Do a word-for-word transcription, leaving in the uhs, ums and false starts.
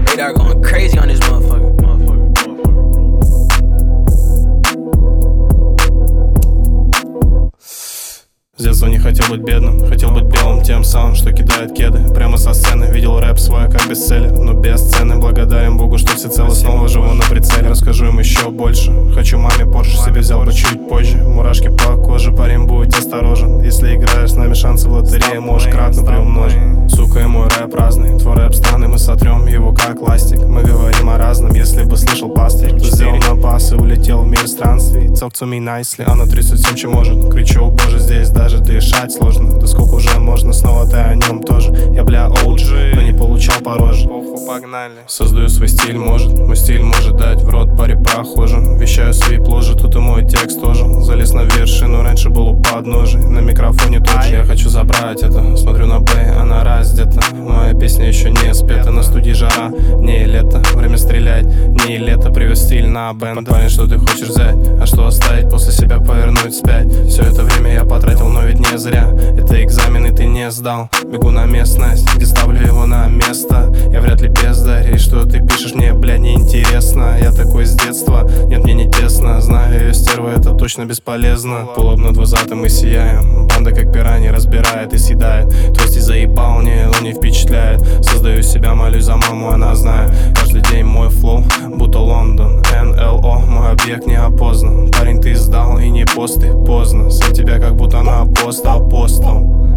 Radar going crazy on this motherfucker. С детства не хотел быть бедным, хотел быть белым, тем самым, что кидает кеды. Прямо со сцены видел рэп свой как бестселлер, но без сцены. Благодарен Богу, что всецело снова живу на прицеле. Расскажу им еще больше. Хочу маме Порше, себе взял бы чуть позже. Мурашки по коже, парень, будь осторожен. Если играешь с нами, шансы в лотерее можешь кратно приумножить. Сука, и мой рэп разный, твой рэп странный, мы сотрем его как ластик. Мы говорим о разном, если бы слышал пастырь. Сделал на пас и улетел в мир странствий. Talk to me nicely, она тридцать семь, чем может. Кричу, о боже, здесь даже дышать сложно. Да сколько уже можно, снова ты о нем тоже. Я бля о джи, но не получал по роже. Похуй, погнали. Создаю свой стиль, может, мой стиль может дать в рот паре прохожим. Вещаю свои пложи, тут и мой текст тоже. Залез на вершину, раньше был у подножия. На микрофоне тот же, я хочу забрать это. Смотрю на Бэй, она раздета. Моя песня еще не спета, на студии жара, не лето. Время стрелять, не лето, привез стиль на бенд. Парень, что ты хочешь взять, а что оставить, после себя повернуть вспять. Все это время я потратил, но ведь не зря. Это экзамен, и ты не сдал. Бегу на местность, где ставлю его на место. Я вряд ли бездарь, и что ты пишешь мне, бля, неинтересно. Я такой с детства, нет, мне не тесно. Знаю ее стерву, это точно бесполезно. Пулоп над вызатым и сияем. Банда как пираньи разбирает и съедает. Тости заебал, не, он не впечатляет. Создаю себя, молюсь за маму, она знает. Каждый день мой флоу, будто Лондон. эн эл о, мой объект не опознан. Парень, ты сдал и не посты, поздно. Сын тебя как будто на пост апостол.